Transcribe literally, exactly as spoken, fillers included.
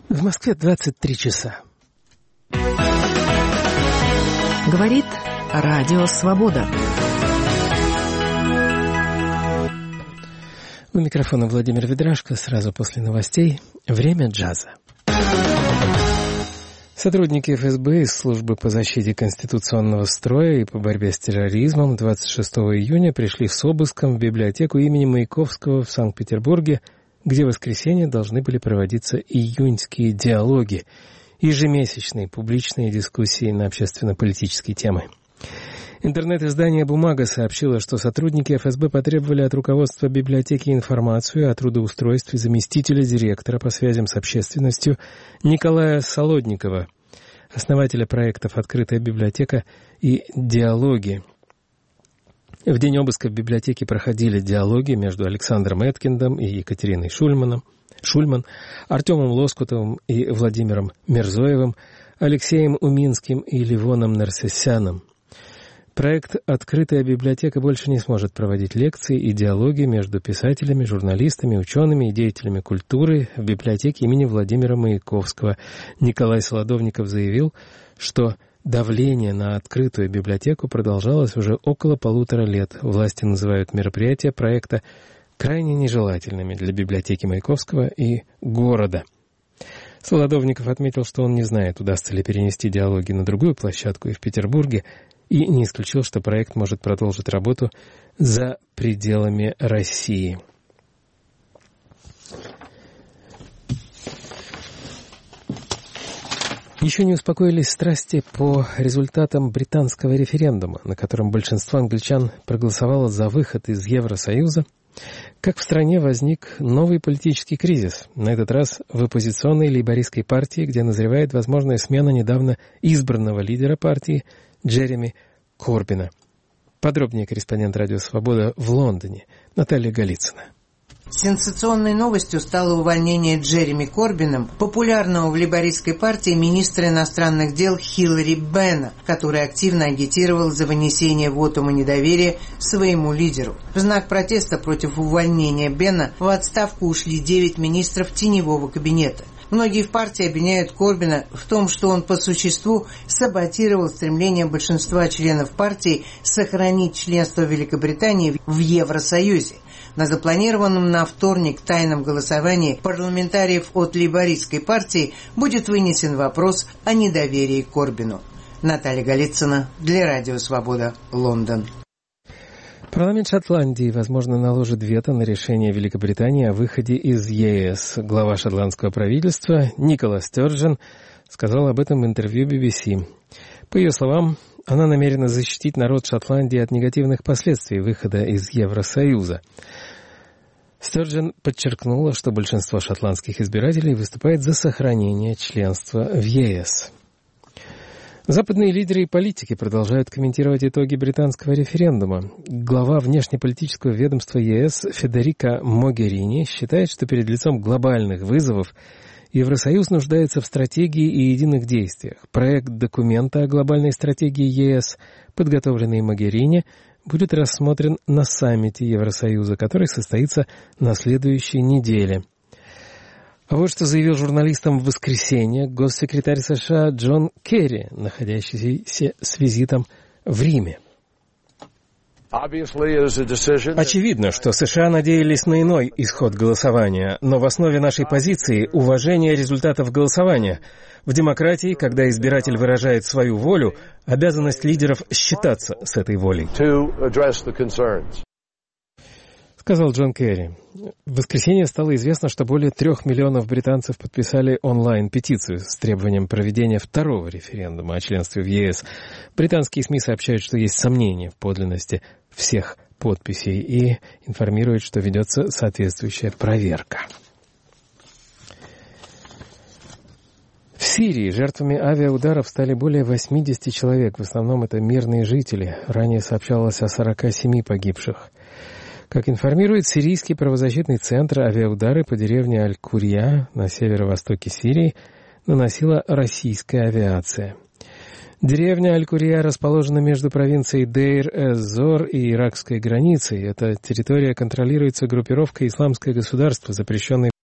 В Москве двадцать три часа. Говорит Радио Свобода. У микрофона Владимир Ведрашко. Сразу после новостей «Время джаза». Сотрудники эф эс бэ из службы по защите конституционного строя и по борьбе с терроризмом двадцать шестого июня пришли с обыском в библиотеку имени Маяковского в Санкт-Петербурге, где в воскресенье должны были проводиться июньские диалоги, ежемесячные публичные дискуссии на общественно-политические темы. Интернет-издание «Бумага» сообщило, что сотрудники эф эс бэ потребовали от руководства библиотеки информацию о трудоустройстве заместителя директора по связям с общественностью Николая Солодникова, основателя проектов «Открытая библиотека» и «Диалоги». В день обыска в библиотеке проходили диалоги между Александром Эткиндом и Екатериной Шульманом, Шульман, Артемом Лоскутовым и Владимиром Мерзоевым, Алексеем Уминским и Ливоном Нарсесяном. Проект «Открытая библиотека» больше не сможет проводить лекции и диалоги между писателями, журналистами, учеными и деятелями культуры в библиотеке имени Владимира Маяковского. Николай Солодовников заявил, что давление на открытую библиотеку продолжалось уже около полутора лет. Власти называют мероприятия проекта крайне нежелательными для библиотеки Маяковского и города. Солодовников отметил, что он не знает, удастся ли перенести диалоги на другую площадку и в Петербурге, и не исключил, что проект может продолжить работу за пределами России. Еще не успокоились страсти по результатам британского референдума, на котором большинство англичан проголосовало за выход из Евросоюза, как в стране возник новый политический кризис, на этот раз в оппозиционной лейбористской партии, где назревает возможная смена недавно избранного лидера партии Джереми Корбина. Подробнее корреспондент «Радио Свобода» в Лондоне Наталья Голицына. Сенсационной новостью стало увольнение Джереми Корбином, популярного в лейбористской партии министра иностранных дел Хиллари Бенна, который активно агитировал за вынесение вотума недоверия своему лидеру. В знак протеста против увольнения Бенна в отставку ушли девять министров теневого кабинета. Многие в партии обвиняют Корбина в том, что он по существу саботировал стремление большинства членов партии сохранить членство Великобритании в Евросоюзе. На запланированном на вторник тайном голосовании парламентариев от лейбористской партии будет вынесен вопрос о недоверии к Корбину. Наталья Голицына для Радио Свобода, Лондон. Парламент Шотландии, возможно, наложит вето на решение Великобритании о выходе из е эс. Глава шотландского правительства Никола Стёрджен сказал об этом в интервью би би си. По ее словам, она намерена защитить народ Шотландии от негативных последствий выхода из Евросоюза. Стёрджен подчеркнула, что большинство шотландских избирателей выступает за сохранение членства в е эс. Западные лидеры и политики продолжают комментировать итоги британского референдума. Глава внешнеполитического ведомства е эс Федерика Могерини считает, что перед лицом глобальных вызовов Евросоюз нуждается в стратегии и единых действиях. Проект документа о глобальной стратегии е эс, подготовленный Могерини, будет рассмотрен на саммите Евросоюза, который состоится на следующей неделе. А вот что заявил журналистам в воскресенье госсекретарь США Джон Керри, находящийся с визитом в Риме. Очевидно, что США надеялись на иной исход голосования, но в основе нашей позиции – уважение результатов голосования. В демократии, когда избиратель выражает свою волю, обязанность лидеров считаться с этой волей. Сказал Джон Керри. В воскресенье стало известно, что более трех миллионов британцев подписали онлайн-петицию с требованием проведения второго референдума о членстве в е эс. Британские СМИ сообщают, что есть сомнения в подлинности всех подписей и информируют, что ведется соответствующая проверка. В Сирии жертвами авиаударов стали более восьмидесяти человек. В основном это мирные жители. Ранее сообщалось о сорока семи погибших. Как информирует сирийский правозащитный центр, авиаудары по деревне Аль-Курья на северо-востоке Сирии наносила российская авиация. Деревня Аль-Курья расположена между провинцией Дейр-эз-Зор и иракской границей. Эта территория контролируется группировкой «Исламское государство», запрещенной